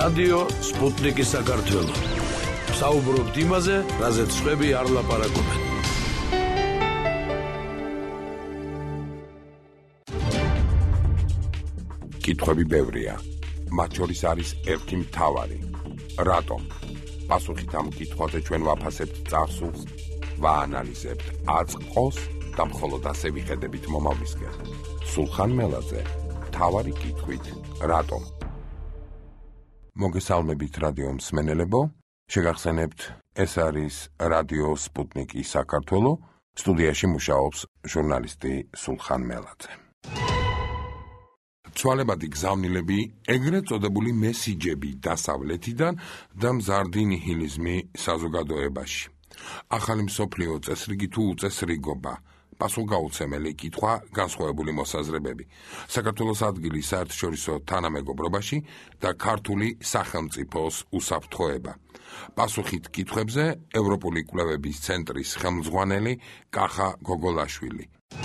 რადიო სპუტნიკი საქართველო. საუბრობთ იმაზე, რაზეც სხვები არ ლაპარაკობენ. კითხვები ბევრია. მათ შორის არის ერთი მთავარი. რატომ? პასუხით ამ კითხვაზე ჩვენ ვაფასებთ წარსულს, ვაანალიზებთ აწყოს და მხოლოდ ასე ვიხედებით მომავლისკენ. სულხან მელაძე, მთავარი კითხვით, რატომ? მოგესალმებით რადიო მსმენელებო, შეგახსენებთ, ეს არის რადიო სპუტნიკი საქართველო, სტუდიაში მუშაობს ჟურნალისტი სულხან მელაძე. ცვალებადი გზავნილები, ეგრეთ წოდებული მესიჯები დასავლეთიდან და მზარდი ნიჰილიზმი საზოგადოებაში. ახალი მსოფლიო წესრიგი თუ უწესრიგობა, პასუხგაუცემელი კითხვა, განსხვავებული მოსაზრებები. საქართველოს ადგილი საერთაშორისო თანამეგობრობაში და ქართული სახელმწიფოს უსაფრთხოება. პასუხით კითხვებზე ევროპული კვლევების ცენტრის ხელმძღვანელი კახა გოგოლაშვილი.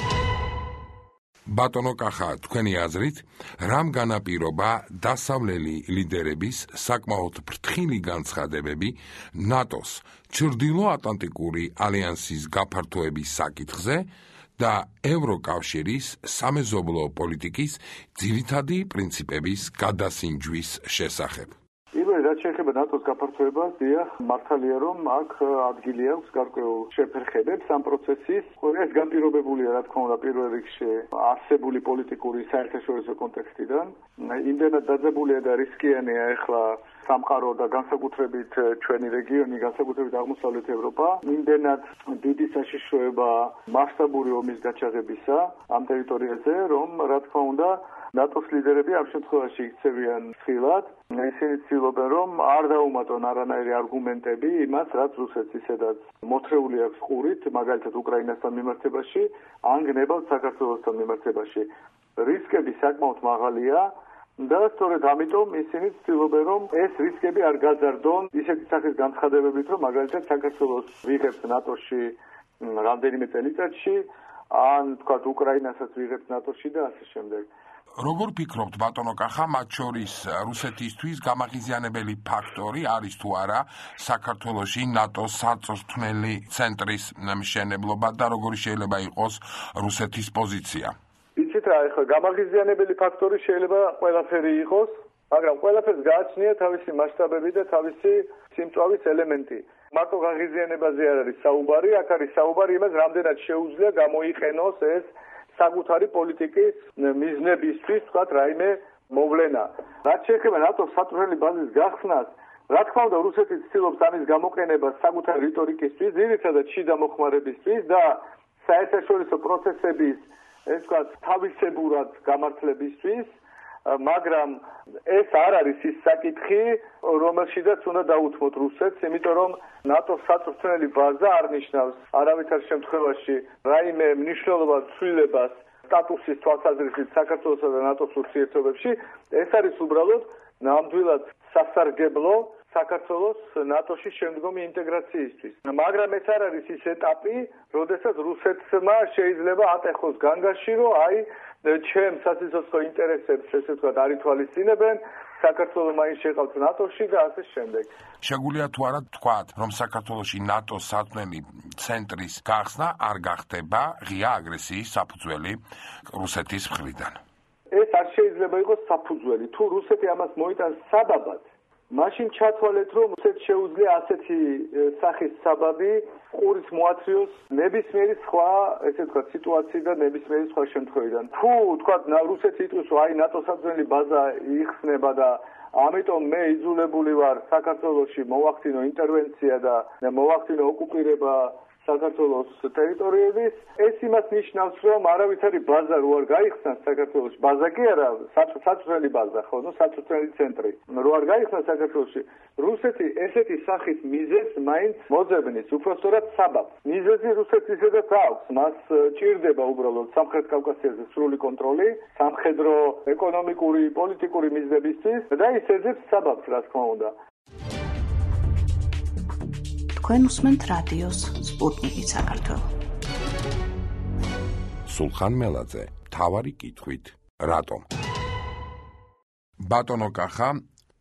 ბატონო კახა, თქვენი აზრით, რამ განაპირობა დასავლელი ლიდერების საკმაოდ ფრთხილი განცხადებები ნატოს ჩრდილოატლანტიკური ალიანსის გაფართოების საკითხზე და ევროკავშირის სამეზობლო პოლიტიკის ძირითადი პრინციპების გადასინჯვის შესახებ? რაც შეეხება ნატოს გაფართოებას, დიახ, მართალია რომ აქ ადგილი აქვს გარკვეულ შეფერხებებს ამ პროცესის. ეს განპირობებულია, რა თქმა უნდა, პირველ რიგში არსებული პოლიტიკური საერთაშორისო კონტექსტიდან. იმდენად დაძაბულია და რისკიანია ახლა სამყარო და განსაკუთრებით ჩვენი რეგიონი, განსაკუთრებით აღმოსავლეთ ევროპა, იმდენად დიდი საშიშროება მასშტაბური ომის გაჩაღებისა ამ ტერიტორიაზე, რომ რა თქმა უნდა ნატოს ლიდერები ამ შემთხვევაში იქცევიან ხილად. ისინი ცდილობენ, რომ არ დაუმატონ არანაირი არგუმენტები იმას, რაც რუსეთს ისედაც მოთრეული აქვს ყურით, მაგალითად უკრაინასთან მიმართებაში, ან გნებავთ საქართველოსთან მიმართებაში. რისკები საკმაოდ მაღალია და სწორედ ამიტომ ისინი ცდილობენ, რომ ეს რისკები არ გაძარდონ ისეთი სახის განცხადებებით, რომ მაგალითად საქართველოს ვიღებთ ნატოში რამდენიმე წელიწადში, ან თქვათ უკრაინასაც ვიღებთ ნატოში და ასე შემდეგ. როგორ ფიქრობთ, ბატონო კახა, მათ შორის რუსეთისთვის გამაღიზიანებელი ფაქტორი არის თუ არა საქართველოში ნატოს საწვრთნელი ცენტრის მშენებლობა და როგორი შეიძლება იყოს რუსეთის პოზიცია? იცით რა, ახლა გამაღიზიანებელი ფაქტორი შეიძლება ყველაფერი იყოს, მაგრამ ყველაფერს გააჩნია თავისი მასშტაბები და თავისი სიმწვავის ელემენტი. მარტო გაღიზიანებაზე არ არის საუბარი, აქ არის საუბარი იმას, რამდენად შეუძლია გამოიყენოს ეს საკუთარი პოლიტიკის მიზნებისთვის, თქვათ, რაიმე მოვლენა. რაც შეეხება ნატოს საწვრთნელი ბაზის გახსნას, რა თქმა უნდა, რუსეთი ცდილობს ამის გამოყენებას საკუთარი რიტორიკისთვის, ძირითადად შიდა მოხმარებისთვის და საერთაშორისო პროცესების, ეს თქვათ, თავისებურად გამართლებისთვის, მაგრამ ეს არ არის ის საკითხი, რომელშიდაც უნდა დაუთმოთ რუსეთს, იმიტომ რომ ნატოს საწვრთნელი ბაზა არ ნიშნავს არავითარ შემთხვევაში რაიმე მნიშვნელოვან ცვლილებას სტატუსის თვალსაზრისით საქართველოსა და ნატოს ურთიერთობებში. ეს არის უბრალოდ ნამდვილად სასარგებლო საქართველოს ნატოში შემდგომი ინტეგრაციისთვის. მაგრამ ეს არ არის ის ეტაპი, როდესაც რუსეთმა შეიძლება ატეხოს განგაში, რომ აი ჩემს სასიცოცხლო ინტერესებს, ესე ვთქვათ, არ ითვალისწინებენ, საქართველო მაინც შეყავთ ნატოში და ასე შემდეგ. შეგვიძლია თუ არა თქვათ, რომ საქართველოში ნატოს საწვრთნელი ცენტრის გახსნა არ გახდება ღია აგრესიის საფუძველი რუსეთის მხრიდან? ეს არ შეიძლება იყოს საფუძველი. თუ რუსეთი ამას მოიტანს საბაბად, მაშინ ჩათვალეთ, რომ რუსეთს შეუძლია ასეთი სახის საბაბი ყურით მოაცრიოს ნებისმიერი სხვა, ესე ვთქვათ, სიტუაცია და ნებისმიერი სხვა შემთხვევიდან. თუ თქვათ, რუსეთი იტყვის, რომ აი ნატოს საწვრთნელი ბაზა იხსნება და ამიტომ მე იძულებული ვარ საქართველოში მოვახდინო ინტერვენცია და მოვახდინო ოკუპირება საქართველოს ტერიტორიების, ეს იმას ნიშნავს, რომ არავითარი ბაზა რო არ გაიხსნას საქართველოში, ბაზა კი არა, საწვრთნელი ბაზა, ხო, საწვრთნელი ცენტრი, რო არ გაიხსნას საქართველოში, რუსეთი ესეთი სახის მიზეზს მაინც მოძებნის, უпростоრად საბაბს. მიზეზი რუსეთს ისედაც აქვს, მას ჭირდება უბრალოდ სამხრეთ კავკასიაზე სრული კონტროლი, სამხედრო, ეკონომიკური, პოლიტიკური მიზნებისთვის და ის ეძებს საბაბს, რა თქმა უნდა. თქვენ უსმენთ რადიოს სპუტნიკი საქართველო. სულხან მელაძე, მთავარი კითხვით, რატომ? ბატონო კახა,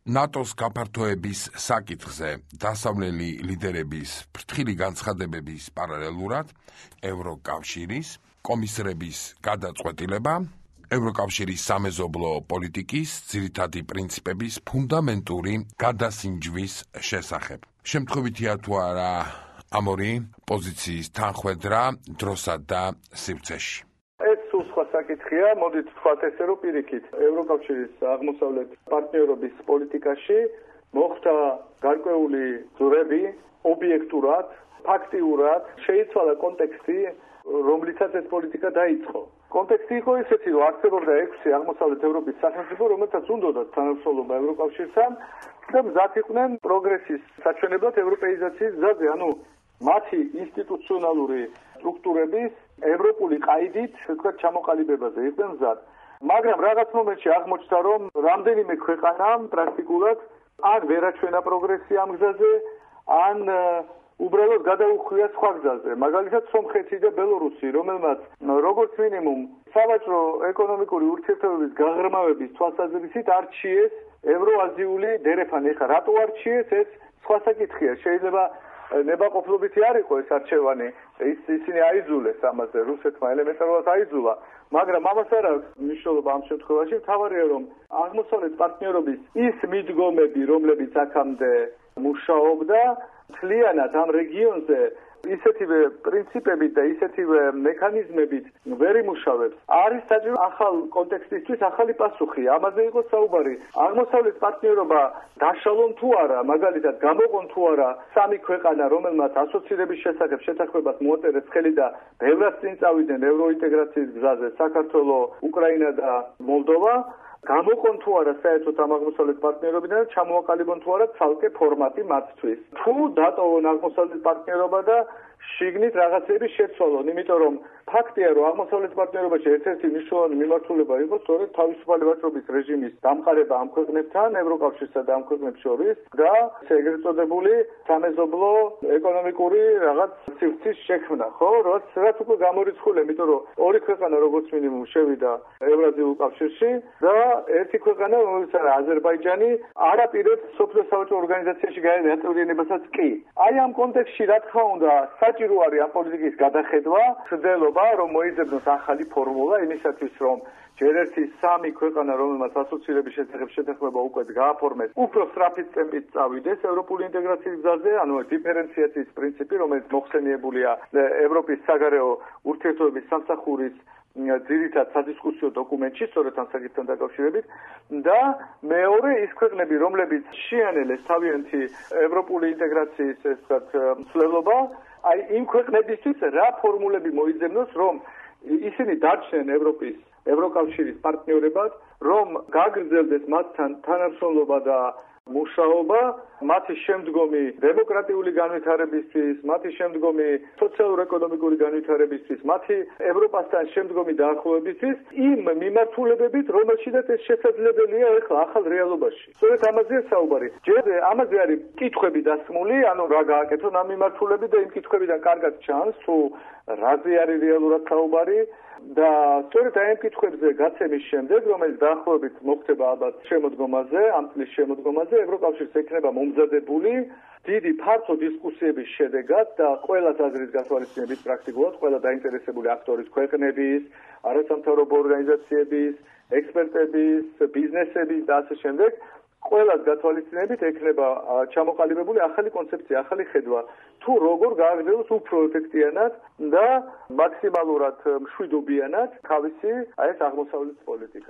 ნატოს გაფართოების საკითხზე დასავლელი ლიდერების ფრთხილი განცხადებების პარალელურად ევროკავშირის კომისრების გადაწყვეტილება ევროკავშირის სამეზობლო პოლიტიკის ძირითადი პრინციპების ფუნდამენტური გადასინჯვის შესახებ. შემთხვევითია თუ არა ამ ორი პოზიციის თანხვედრა დროსა და სივრცეში. ეს სულ სხვა საკითხია, მოდით ვთქვათ ესე, რომ პირიქით ევროკავშირის აღმოსავლეთ პარტნიორობის პოლიტიკაში მოხდა გარკვეული ძვრები ობიექტურად, ფაქტიურად შეიცვალა კონტექსტი, რომლითაც ეს პოლიტიკა დაიწყო. კონტექსტი იყო ისეთი, რომ არსებობდა 6 აღმოსავლეთ ევროპის სახელმწიფო, რომელთაც უნდოდათ თანამშრომლობა ევროკავშირთან და მზად იყვნენ პროგრესის საჩვენებლად ევროპეიზაციის გზაზე, ანუ მათი ინსტიტუციონალური სტრუქტურების ევროპული ყაიდით, თქვათ, ჩამოყალიბებაზე იყვნენ მზად. მაგრამ რაღაც მომენტში აღმოჩნდა, რომ რამდენიმე ქვეყანამ პრაქტიკულად ან ვერ აჩვენა პროგრესი ამ გზაზე, ან უბრალოდ გადაუხვია სხვა გზაზე. მაგალითად, სომხეთი და ბელორუსი, რომელმაც როგორც მინიმუმ სავაჭრო ეკონომიკური ურთიერთობების გაღრმავების თვალსაზრისით არჩიეს ევროაზიული დერეფანი. ეხლა რატო არჩიეს, ეს სხვა საკითხია. შეიძლება ნებაყოფლობითი არ იყო ეს არჩევანი, ისინი აიძულეს ამაზე, რუსეთმა ელემენტარულად აიძულა, მაგრამ ამას არ აქვს მნიშვნელობა ამ შემთხვევაში. მთავარია, რომ აღმოსავლეთ პარტნიორობის ის მიდგომები, რომლებიც აქამდე მუშაობდა, მთლიანად ამ რეგიონზე ისეთივე პრინციპებით და ისეთივე მექანიზმებით ვერ იმუშავებს. არის საჭირო ახალ კონტექსტისთვის ახალი პასუხი. ამაზე იყო საუბარი. აღმოსავლეთ პარტნიორობა დაშალონ თუ არა, მაგალითად გამოყონ თუ არა სამი ქვეყანა, რომელმაც ასოცირების შესახებ შეთანხმებას მოაწერეს ხელი და ბევრად წინ წავიდნენ ევროინტეგრაციის გზაზე, საქართველო, უკრაინა და მოლდოვა. გამოყონ თუ არა საერთოდ ამ აღმოსავლეთ პარტნიორობიდან და ჩამოაყალიბონ თუ არა ცალკე ფორმატი მათთვის. თუ დატოვონ აღმოსავლეთ პარტნიორობა და შიგნით რაღაცები შეცვალონ, იმიტომ რომ ფაქტია, რომ აღმოსავლეთ პარტნიორობაში ერთ-ერთი მნიშვნელოვანი მიმართულება იყო სწორედ თავისუფალი ვაჭრობის რეჟიმის დამყარება ამ ქვეყნებთან, ევროკავშირსა და ამ ქვეყნებს შორის და ეგრეთ წოდებული სამეზობლო ეკონომიკური რაღაც სივრცის შექმნა, ხო? რაც უკვე გამორიცხული, იმიტომ რომ ორი ქვეყანა როგორც მინიმუმ შევიდა ევრაზიულ კავშირში და ერთი ქვეყანა, რომელიც არის აზერბაიჯანი, არ აპირებს სოფლიო სავაჭრო ორგანიზაციაში გადაწყვეტილებასაც კი. აი ამ კონტექსტში რა თქმა უნდა საჭირო არის ამ პოლიტიკის გადახედვა, ცდელობა, რომ მოიძებნოს ახალი ფორმულა იმისათვის, რომ ჯერ ერთი სამი ქვეყანა, რომელმაც ასოცირების შესახებ შეთანხმება უკვე გააფორმეს, უფრო სწრაფით ტემპით წავიდეს ევროპული ინტეგრაციის გზაზე, ანუ დიფერენციაციის პრინციპი, რომელიც მოხსენიებულია ევროპის საგარეო ურთიერთობების სამსახურის ძირითად სადისკუსიო დოკუმენტში, სწორედ ამ საკითხთან დაკავშირებით და მეორე ის ქვეყნები, რომლებიც შეანელეს თავიანთი ევროპული ინტეგრაციის მსვლელობა, აი იმ ქვეყნებისთვის რა ფორმულები მოიძებნოს, რომ ისინი დარჩნენ ევროკავშირის პარტნიორებად, რომ გაგრძელდეს მათთან თანამშრომლობა და მუშაობა, მათი შემდგომი დემოკრატიული განვითარებისთვის, მათი შემდგომი სოციალურ-ეკონომიკური განვითარებისთვის, მათი ევროპასთან შემდგომი დაახლოებისთვის, იმ მიმართულებებით, რომელშიც ეს შესაძლებელია ახლა ახალ რეალობაში. სწორედ ამაზეა საუბარი. ჯერ ამაზე არის კითხვები დასმული, ანუ რა გააკეთონ ამ მიმართულებით და იმ კითხვებიდან კარგად ჩანს, თუ რაზე არის რეალურად საუბარი. და სწორედ აი ამ კითხვებზე გაცემის შემდეგ, რომელიც დაახლოებით მოხდება ალბათ შემოდგომაზე, ამ წლის შემოდგომაზე, ევროკავშირს ექნება მომზადებული დიდი ფართო დისკუსიების შედეგად და ყველა აზრის გათვალისწინებით პრაქტიკულად ყველა დაინტერესებული აქტორის, ქვეყნების, არასამთავრობო ორგანიზაციების, ექსპერტების, ბიზნესების და ასე შემდეგ ყველას გათვალისწინებით ექნება ჩამოყალიბებული ახალი კონცეფცია, ახალი ხედვა, თუ როგორ გააგრძელოს უფრო ეფექტიანად და მაქსიმალურად მშვიდობიანად თავისი ეს აღმოსავლეთის პოლიტიკა.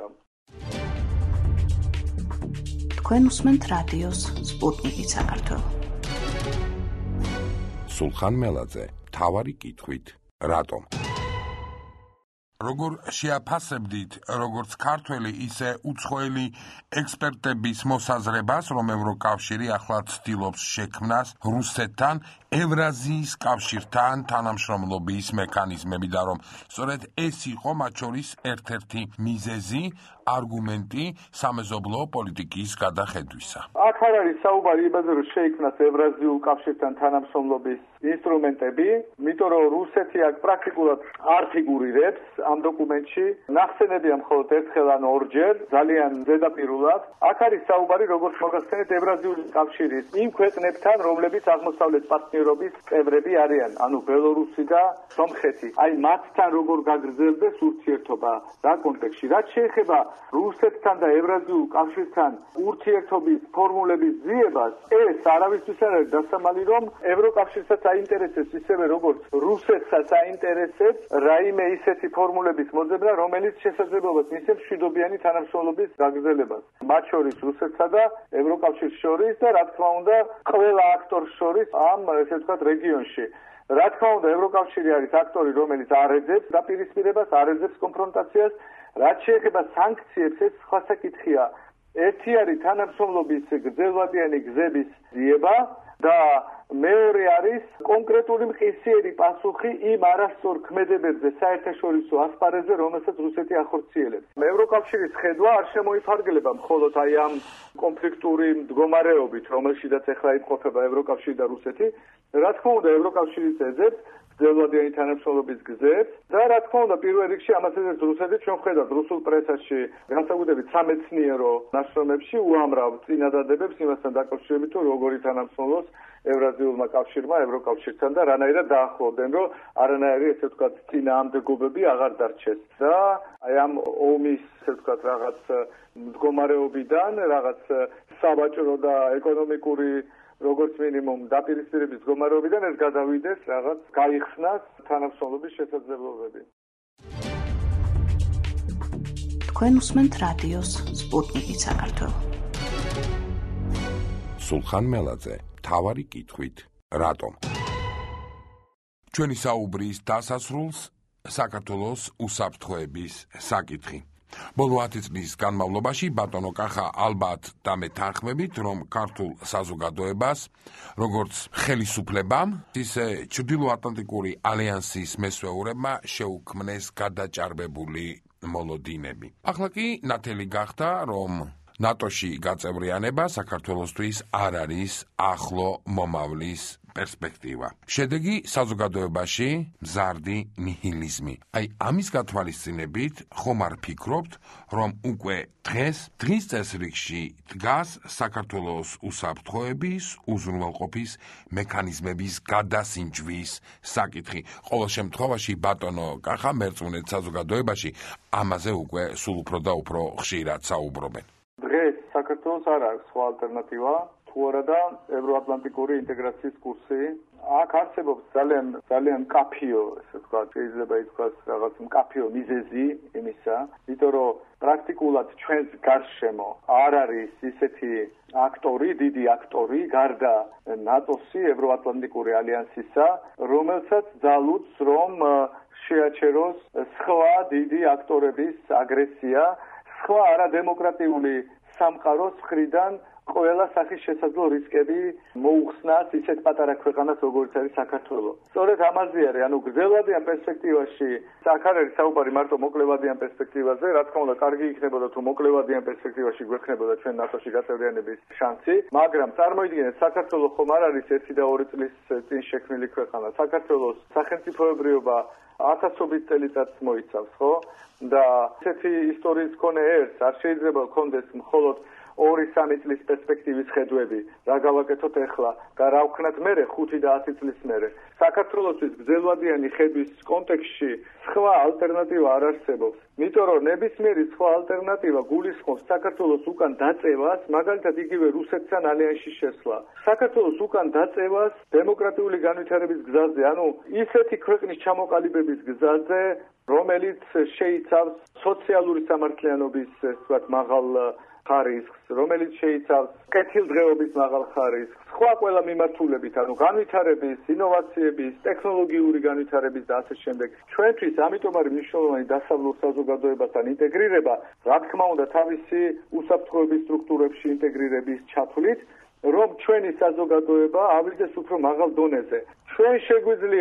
თქვენ უსმენთ რადიოს სპუტნიკი საქართველო. სულხან მელაძე, მთავარი კითხვით, რატომ? როგორ შეაფასებდით როგორც ქართველი, ისე უცხოელი ექსპერტების მოსაზრებას, რომ ევროკავშირი ახლა ცდილობს შექმნას რუსეთთან ევრაზიის კავშირთან თანამშრომლობის მექანიზმები და რომ სწორედ ეს იყო მათ შორის ერთ-ერთი მიზეზი, არგუმენტი სამეზობლო პოლიტიკის გადახედვისა. აქ არ არის საუბარი იმაზე, რომ შეიქმნას ევრაზიულ კავშირთან თანამშრომლობის ინსტრუმენტები, იმიტომ რომ რუსეთი აქ პრაქტიკულად არ ფიგურირებს ამ დოკუმენტში. ნახსენებია მხოლოდ ერთხელ ან ორჯერ, ძალიან ზედაპირულად. აქ არის საუბარი, როგორც მოგახსენეთ, ევრაზიული კავშირის იმ ქვეყნებთან, რომლებიც აღმოსავლეთ პარტნიორობის წევრები არიან, ანუ ბელორუსი და სომხეთი. აი მათთან როგორ გაგრძელდეს ურთიერთობა რა კონტექსტში. რაც შეეხება რუსეთთან და ევრაზიულ კავშირთან ურთიერთობის ფორმულების ძიებას, ეს არავისთვის არ არის დასამალი, რომ ევროკავშირსაც აინტერესებს ისევე როგორც რუსეთსაც აინტერესებს რაიმე ისეთი ფორმულების მოძებნა, რომელიც შესაძლებლობას მისცემს მშვიდობიანი თანამშრომლობის გაგრძელებას. მათ შორის რუსეთსა და ევროკავშირს შორის და რა თქმა უნდა ყველა აქტორს შორის ამ ესე ვთქვათ რეგიონში. რა თქმა უნდა ევროკავშირი არის აქტორი, რომელიც არ ეძებს დაპირისპირებას, არ ეძებს კონფრონტაციას. რაც შეეხება სანქციებს, ეს სხვა საკითხია. ერთი არის თანამშრომლობის გრძელვადიანი გზების ძიება და მეორე არის კონკრეტული მყისიერი პასუხი იმ არასწორ ქმედებებზე საერთაშორისო ასპარეზზე, რომელსაც რუსეთი ახორციელებს. ევროკავშირის ხედვა არ შემოიფარგლება მხოლოდ აი ამ კონფლიქტური მდგომარეობით, რომელშიც ახლა იმყოფება ევროკავშირი და რუსეთი. რა თქმა უნდა, ევროკავშირიც ეძებს გრძელვადიანი თანამშრომლობის გზებს და რა თქმა უნდა, პირველ რიგში ამას ეძებს რუსეთი. ჩვენ ვხედავთ რუსულ პრესაში, განსაკუთრებით სამეცნიერო ნაშრომებში უამრავ წინადადებებს იმასთან დაკავშირებით, თუ როგორი თანამშრომლობს ევრაზიულმა კავშირმა ევროკავშირთან და რანაირად დაახლოვდნენ, რომ არანაირი ესე ვთქვათ წინააღმდეგობები აღარ დარჩეს. და აი ამ ომის ესე ვთქვათ რაღაც მდგომარეობიდან, რაღაც სავაჭრო და ეკონომიკური როგორც მინიმუმ დაპირისპირების მდგომარეობიდან ეს გადავიდეს რაღაც გაიხსნას თანამშრომლობის შესაძლებლობები. თქვენ უსმენთ რადიოს სპუტნიკი საქართველო. სულხან მელაძე, მთავარი კითხვით, რატომ? ჩვენი საუბრის დასასრულს საქართველოს უსაფრთხოების საკითხი. ბოლო 10 წლის განმავლობაში ბატონო კახა ალბათ დამეთანხმებით, რომ ქართულ საზოგადოებას, როგორც ხელისუფლებამ, ისე ჩრდილოატლანტიკური ალიანსის მესვეურებმა შეუქმნეს გადაჭარბებული მოლოდინები. ახლა კი ნათელი გახდა, რომ ნატოში გაწევრიანება საქართველოსთვის არ არის ახლო მომავლის პერსპექტივა. შედეგი საზოგადოებაში მზარდი ნიჰილიზმი. აი ამის გათვალისწინებით ხომ არ ფიქრობთ, რომ უკვე დღის წესრიგში დგას საქართველოს უსაფრთხოების, უზრუნველყოფის მექანიზმების გადასინჯვის საკითხი. ყოველ შემთხვევაში ბატონო კახა მერწმუნეთ საზოგადოებაში ამაზე უკვე სულ უფრო და უფრო ხშირად საუბრობენ. დღეს საქართველოს არ აქვს სხვა ალტერნატივა, თუ არა და ევროატლანტიკური ინტეგრაციის კურსი. აქ არსებობს ძალიან მკაფიო, ესე ვთქვათ, შეიძლება ითქვას რაღაც მკაფიო მიზეზი იმისა, იმიტომ რომ პრაქტიკულად ჩვენს გარშემო არ არის ისეთი აქტორი, დიდი აქტორი, გარდა ნატოსი, ევროატლანტიკური ალიანსისა, რომელსაც ძალუძს რომ შეაჩეროს სხვა დიდი აქტორების აგრესია, სხვა არადემოკრატიული სამყაროს მხრიდან ყველა სახის შესაძლო რისკები მოუხსნას ისეთ პატარა ქვეყანას, როგორც არის საქართველო. სწორედ ამაზე არის, ანუ გრძელვადიან პერსპექტივაში, აქ არ არის საუბარი მარტო მოკლევადიან პერსპექტივაზე, რა თქმა უნდა, კარგი იქნებოდა თუ მოკლევადიან პერსპექტივაში გვექნებოდა ჩვენ ნატოში გაწევრიანების შანსი, მაგრამ წარმოიდგინეთ, საქართველო ხომ არ არის 1 და 2 წლის წინ შექმნილი ქვეყანა. საქართველოს სახელმწიფოებრიობა ათასობით წელიწადს მოიცავს, ხო? და ესეთი ისტორიის მქონე ერთს არ შეიძლება გქონდეს მხოლოდ 2-3 წლის პერსპექტივის ხედვები, რა გავაკეთოთ ახლა და რა ვქნათ მერე 5 და 10 წლის მერე. საქართველოსთვის გრძელვადიანი ხედვის კონტექსტში სხვა ალტერნატივა არ არსებობს. იმიტომ რომ ნებისმიერი სხვა ალტერნატივა გულისხმობს საქართველოს უკან დაწევას, მაგალითად იგივე რუსეთთან ალიანსში შესვლა. საქართველოს უკან დაწევას დემოკრატიული განვითარების გზაზე, ანუ ისეთი ქვეყნის ჩამოყალიბების გზაზე, რომელიც შეიცავს სოციალური სამართლიანობის, ვთქვათ, მაღალ ხარისხს, რომელიც შეიცავს კეთილდღეობის მაღალ ხარისხს, სხვა ყველა მიმართულებით, ანუ განვითარების, ინოვაციების, ტექნოლოგიური განვითარების და ასე შემდეგ. ჩვენთვის ამიტომ არის მნიშვნელოვანი დასავლურ საზოგადოებასთან ინტეგრირება, რა თქმა უნდა, თავისი უსაფრთხოების სტრუქტურებში ინტეგრირების ჩათვლით, რომ ჩვენი საზოგადოება ავიდეს უფრო მაღალ დონეზე. ჩვენ შეგვიძლია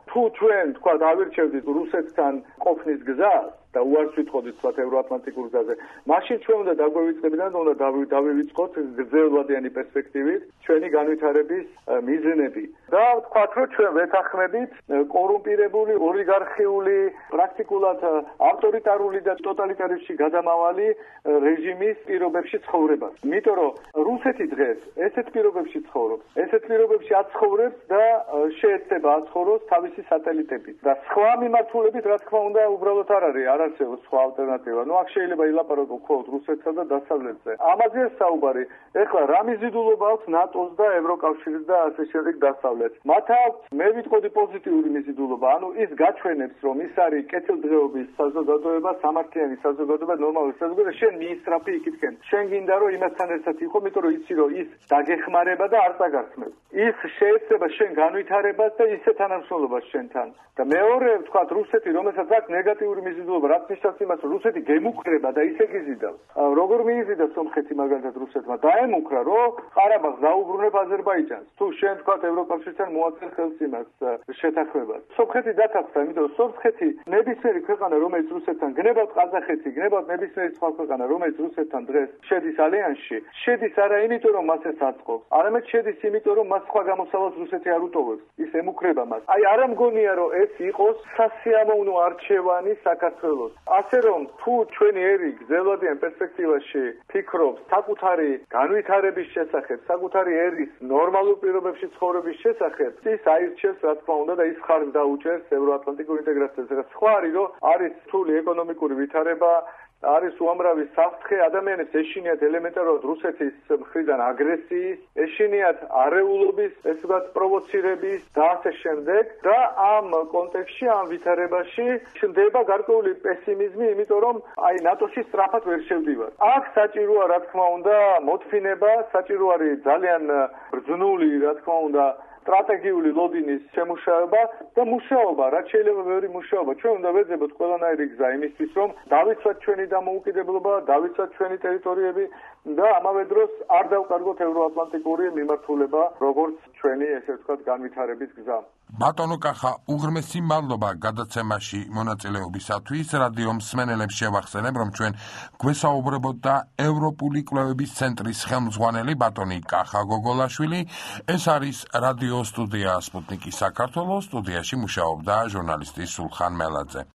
თუ ჩვენ თქვა დავირჩევდით რუსეთთან ყოფნის გზას და უარს ვიტყოდით თქვა ევროატლანტიკურ გზაზე, მაშინ ჩვენ უნდა დაგვევიწყებინათ და უნდა დავივიწყოთ გრძელვადიანი პერსპექტივით ჩვენი განვითარების მიზნები. და თქვა რომ ჩვენ ვეთანხმებით კორუმპირებული, ოლიგარქიული, პრაქტიკულად ავტორიტარული და ტოტალიტარისტული გადამავალი რეჟიმის პირობებში ცხოვრებას. იმიტომ რომ რუსეთი დღეს ესეთ პირობებში ცხოვრობს, ესეთ პირობებში აცხოვრებს და შეეცდება აცხოვროს თავისი სატელიტებით. და სხვა მიმართულებით, რა თქმა უნდა, უბრალოდ არ არსებობს სხვა ალტერნატივა. აქ შეიძლება ილაპარაკო მხოლოდ რუსეთსა და დასავლეთზე. ამაზეა საუბარი. ეხლა რა მიზიდულობა აქვს ნატოს და ევროკავშირის და ასე შემდეგ დასავლეთს. მათ აქვს, მე ვიტყოდი პოზიტიური მიზიდულობა. ანუ ის გაჩვენებს, რომ ის არის კეთილდღეობის საზოგადოება, სამართლიანი საზოგადოება, ნორმალური საზოგადოება, შენ მიისწრაფი იქითკენ. შენ გინდა რომ იმასთან ერთად იყო, იმიტომ რომ იცი რომ ის დაგეხმარება და არ დაგართმევს. ის შეეცდება შენ განვითარებას და ისე თანამშრომლობას შენთან. და მეორე, ვთქვათ, რუსეთი, რომელსაც აქვს ნეგატიური მიზიდულობა, რაც ნიშნავს იმას, რომ რუსეთი გემუქრება და ისე გიზიდავს. როგორ მიიზიდა სომხეთი მაგალითად რუსეთმა? დაემუქრა, რომ ყარაბაღს დაუბრუნებ აზერბაიჯანს. თუ შენ თქვათ ევროკავშირთან მოაწერ ხელს იმას შეთანხმებას. სომხეთი დათანხმდა, იმიტომ რომ სომხეთი ნებისმიერი ქვეყანა, რომელიც რუსეთთან გნებავთ ყაზახეთი, გნებავთ ნებისმიერი სხვა ქვეყანა, რომელიც რუსეთთან დღეს შედის ალიანსში, შედის არა იმიტომ, რომ მას ეს აწყობს, არამედ შედის იმიტომ, რომ მას სხვა გამოსავალს რუსეთი არ უტოვებს. ის ემუქრება მას. აი არ ამგონია, რომ ეს იყოს სასიამოვნო არჩევანი საქართველოს. ასე რომ თუ ჩვენი ერი გრძელვადიან პერსპექტივაში ფიქრობს საკუთარი განვითარების შესახებ, საკუთარი ერის ნორმალურ პირობებში ცხოვრების შესახებ, ის აირჩევს რა თქმა უნდა და ის ხარჯს დაუჭერს ევროატლანტიკურ ინტეგრაციაზე. სხვა არის, რომ არის რთული ეკონომიკური ვითარება, არის უამრავი საფრთხე, ადამიანებს ეშინიათ ელემენტარულად რუსეთის მხრიდან აგრესიის, ეშინიათ არეულობის, ესე ვთქვათ, პროვოცირების და ასე შემდეგ და ამ კონტექსტში, ამ ვითარებაში ჩნდება გარკვეული პესიმიზმი, იმიტომ რომ აი ნატოში სწრაფად ვერ შევდივართ. აქ საჭიროა, რა თქმა უნდა, მოთფინება, საჭირო არის ძალიან ბრძნული, რა თქმა უნდა, სტრატეგიული ლოდინის შემუშავება და მუშაობა, რაც შეიძლება ბევრი მუშაობა. ჩვენ უნდა ვეძებოთ ყველანაირი გზა იმისთვის, რომ დავიცვათ ჩვენი დამოუკიდებლობა, დავიცვათ ჩვენი ტერიტორიები და ამავე დროს არ დავკარგოთ ევროატლანტიკური მიმართულება, როგორც ჩვენი, ესე ვთქვათ, განვითარების გზა. ბატონო კახა, უღრმესი მადლობა გადაცემაში მონაწილეობისათვის. რადიო მსმენელებს შევახსენებ, რომ ჩვენ გვესაუბრებოდ და ევროპული კვლევების ცენტრის ხელმძღვანელი ბატონი კახა გოგოლაშვილი. ეს არის რადიო სტუდია სპუტნიკი საქართველოს, სტუდიაში მუშაობდა ჟურნალისტი სულხან მელაძე.